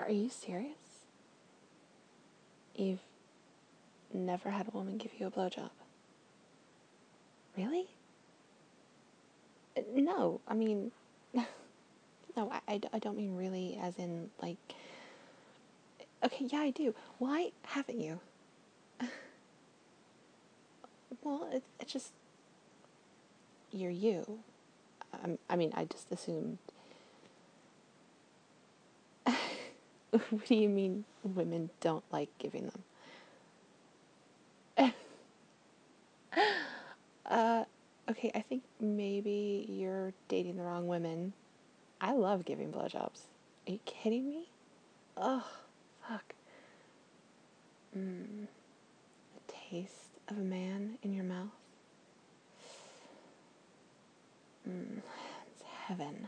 Are you serious? You've never had a woman give you a blowjob? Really? No, I mean, no, I don't mean really as in, like, okay, yeah, I do. Why haven't you? Well, it's just, you're you. I mean, I just assumed. What do you mean women don't like giving them? Okay, I think maybe you're dating the wrong women. I love giving blowjobs. Are you kidding me? Oh, fuck. The taste of a man in your mouth. It's heaven.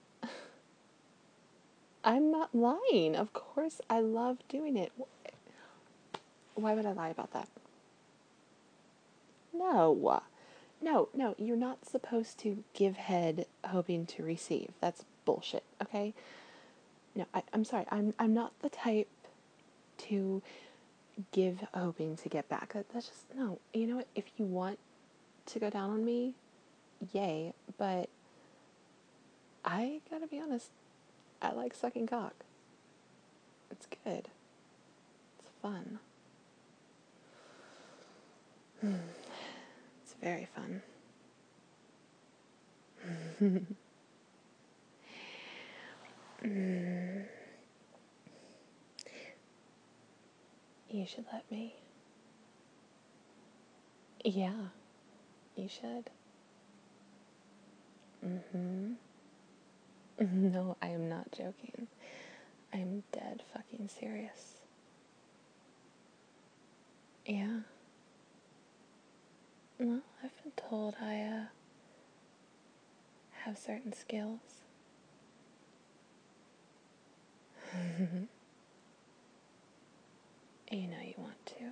I'm not lying. Of course, I love doing it. Why would I lie about that? No. No, you're not supposed to give head hoping to receive. That's bullshit, okay? No, I'm sorry. I'm not the type to give hoping to get back. That's just, no. You know what? If you want to go down on me, yay. But I gotta be honest, I like sucking cock. It's good. It's fun. It's very fun. You should let me. Yeah, you should. No, I am not joking. I am dead fucking serious. Yeah. Well, I've been told I have certain skills. You know you want to.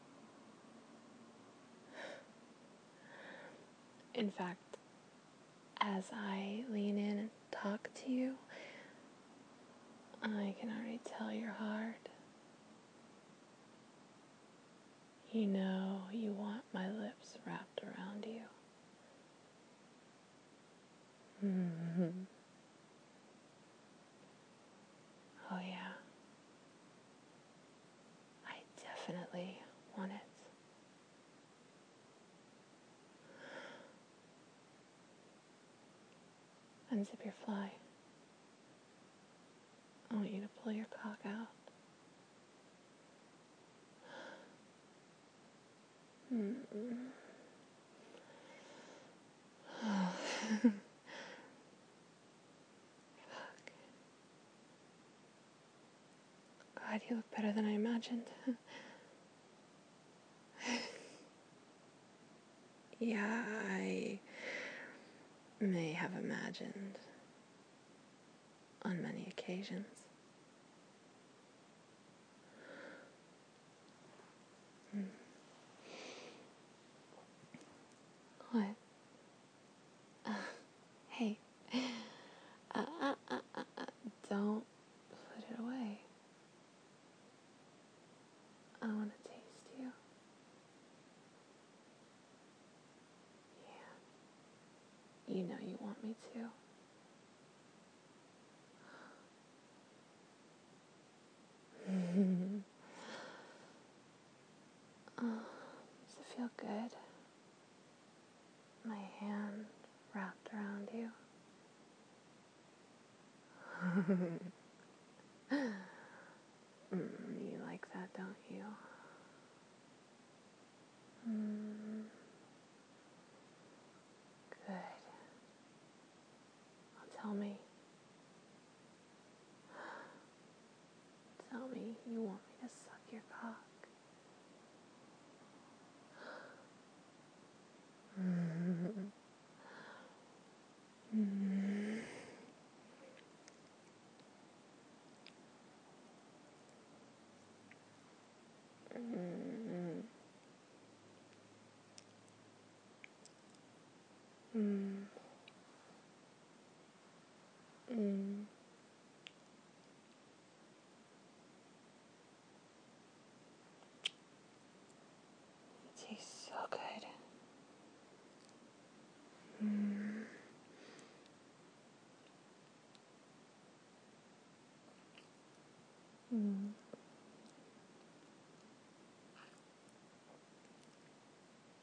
In fact, as I lean in and talk to you, I can already tell you're hard. You know you want my lips wrapped around you. Oh yeah. I definitely want it. Unzip your fly. I want you to pull your cock out. Fuck. God, you look better than I imagined. Yeah, I may have imagined on many occasions. What? Hey. Don't put it away. I want to taste you. Yeah. You know you want me to. Does it feel good? My hand wrapped around you. You like that, don't you? Good. Now tell me. Tell me you want me to suck your cock.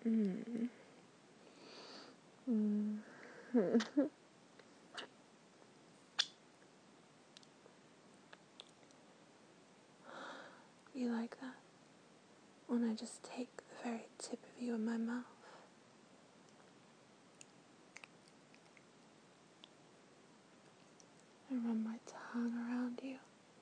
Mm. Mm. You like that? When I just take the very tip of you in my mouth? And run my tongue around you?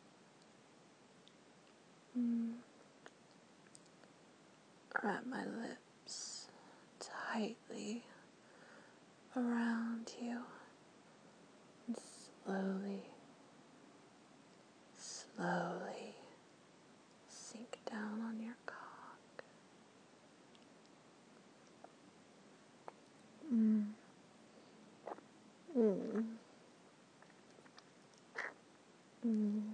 Wrap my lips tightly around you and slowly sink down on your cock. Mm. Mm. Mm.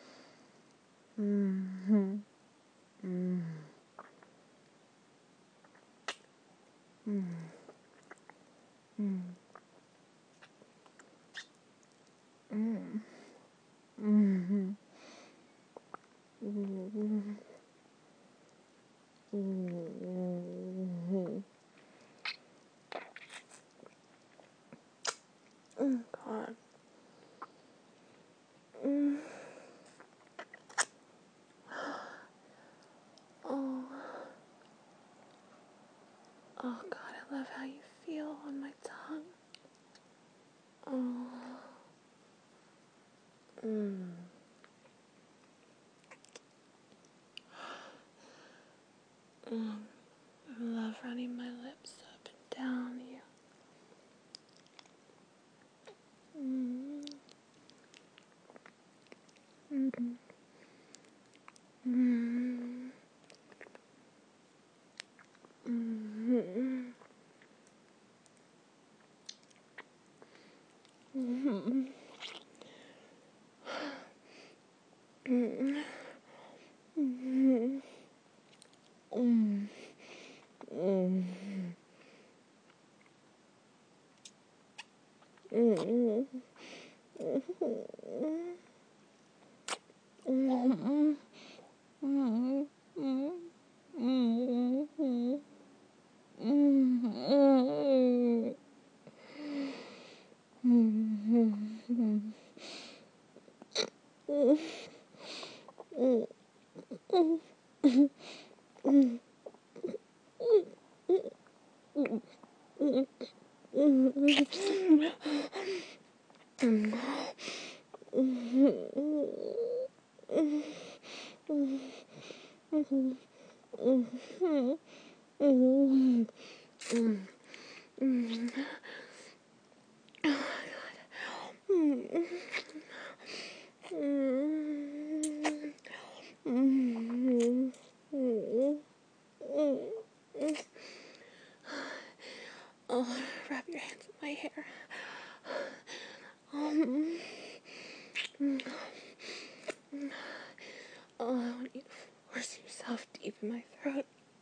Mm-hmm. Mm. Mm. Mm. Mm. Mm-hmm. Mm-hmm. Mm-hmm. Oh, God. Mm. Oh. Oh, God, I love how you feel on my tongue. Oh. Mm. Mm. I love running my lips up and down you. Mm. Mm. Mm. Mm. Mm. Mm. Mm. Mm. Mm. Mm. Mm. Mm. Mm. Mm. Oh, wrap your hands in my hair. Oh, I want you to force yourself deep in my throat.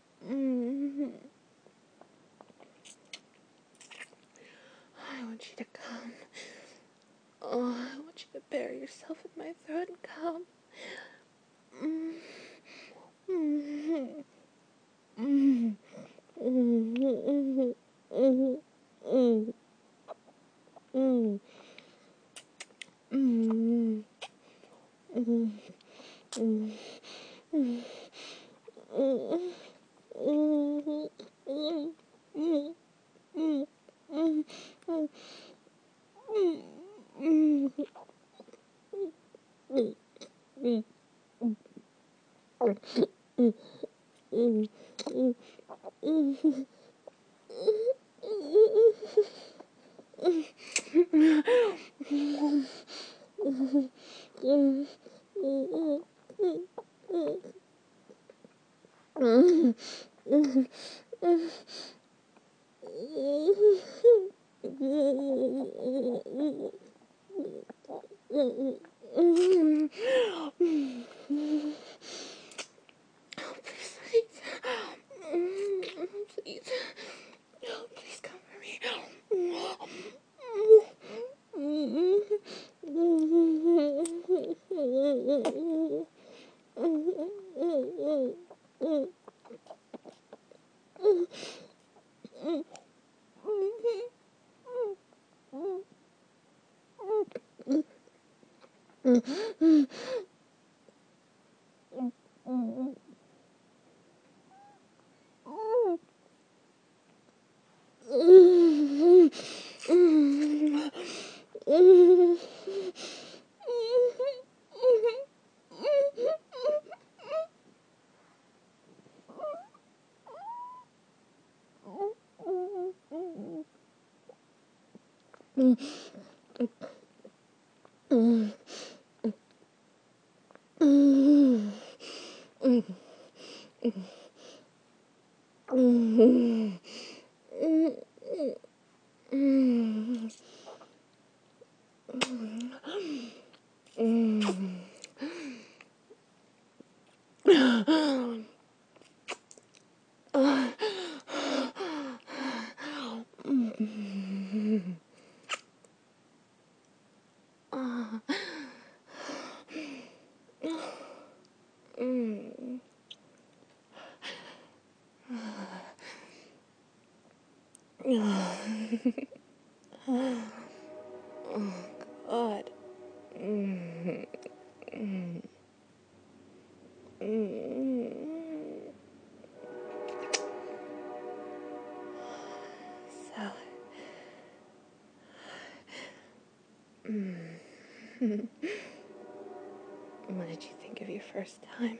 I want you to come. Oh, I want you to bury yourself in my throat and come. Please. Please. No, please cover me. God. So, what did you think of your first time?